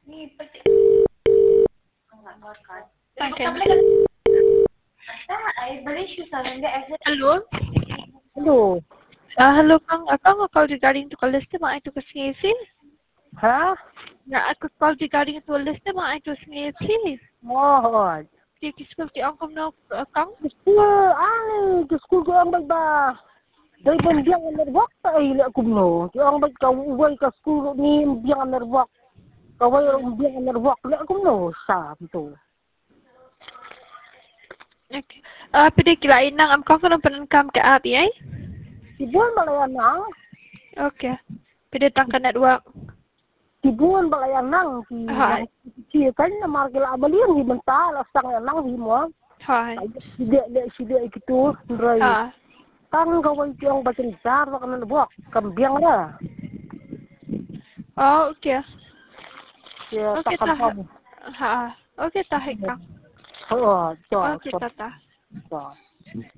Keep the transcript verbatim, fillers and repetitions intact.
Okay. Hello. Hello. Ah, hello Kang. Akang nga call regarding to list mga ito kasi Ha? Na ako call regarding to list mga ito kasi Oh, Kikis ko ti ang na Kang. gusto ay gusto ko ang ba dai ban biang nerwak ta ay la kumno ti ang ba ka uway ka skulo ni biang nerwak kaway ang biang nerwak la kumno sa to. Okay. Ah, pwede kilain nang am Kang ng panangkam ka abi ay? Tibuan balayan nang Okay. Pwede tang ka network. tibuan balayan nang ti Hi. si kan na markel abalian di mental astang nang di mo Hi. sida le sida ikitu rai Ah. tang kaway ti ang batin dar wa kan nerwak kambiang ra Oh, okay. ya Okay takam ta. Ha. Okay ta Kang. oh so Okay so tata. so